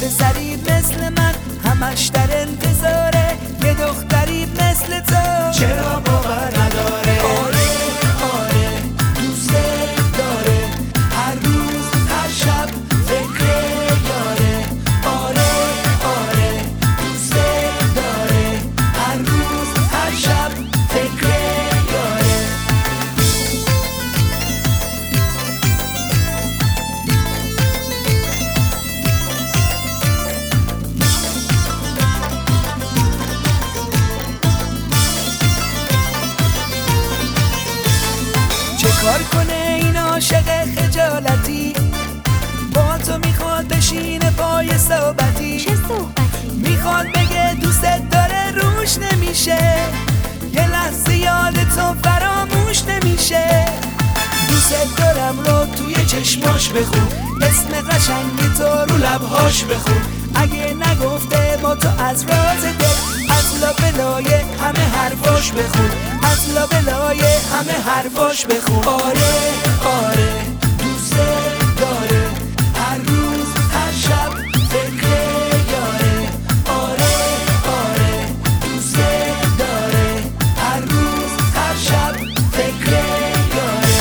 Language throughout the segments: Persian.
پسری مثل من همش در انتظاره یه دختری مثل تو. چرا باور نداره؟ آره آره دوست داره، هر روز هر شب فکر یاره. آره آره دوست داره، هر روز هر شب فکر یاره. چه کار کنه این عاشق خجالتی، با تو میخواد بشینه پای صحبتی. چه صحبتی؟ میخواد بگه دوستت داره روش نمیشه، یه لحظه یاد تو فراموش نمیشه. دوستت دارم رو توی چشماش بخون، اسم قشنگ تو رو لبهاش بخون. اگه نگفته با تو از راز دل، از لابلای همه حرفاش بخون، از لابلای همه حرفاش بخون. آره آره دوست داره، هر روز هر شب فکر یاره. آره آره دوست داره، هر روز هر شب فکر یاره.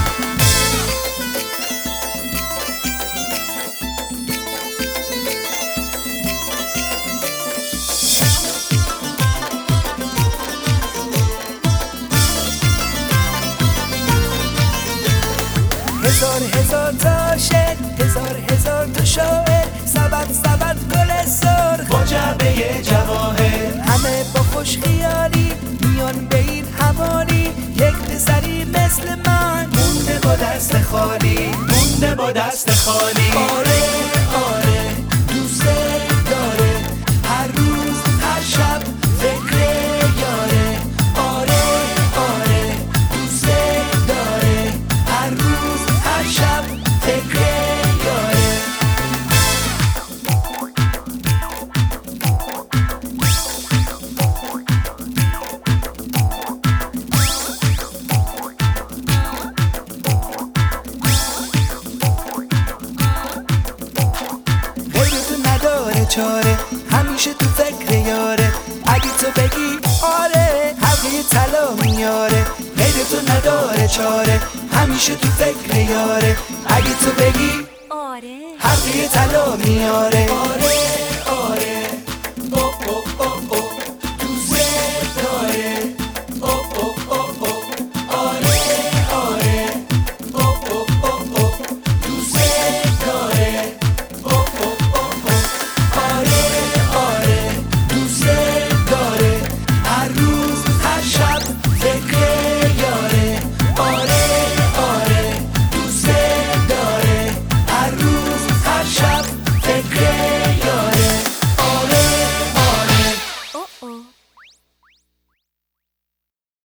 هزار هزار تا شعر، هزار هزار تا شاعر، سبد سبد گل سرخ با جعبه جواهر، همه با خوش خیالی میان به این حوالی. یک پسری مثل من مونده با دست خالی، مونده با دست خالی. آره آره دوست داره، هر روز هر شب فکر یاره. آره آره دوست داره، هر روز هر شب فکر یاره. غیر تو نداره چاره، همیشه تو فکر یاره. اگه تو بگی آره حلقه طلا میاره. غیر تو نداره چاره، همیشه تو فکر یاره. اگه تو بگی آره حلقه طلا میاره.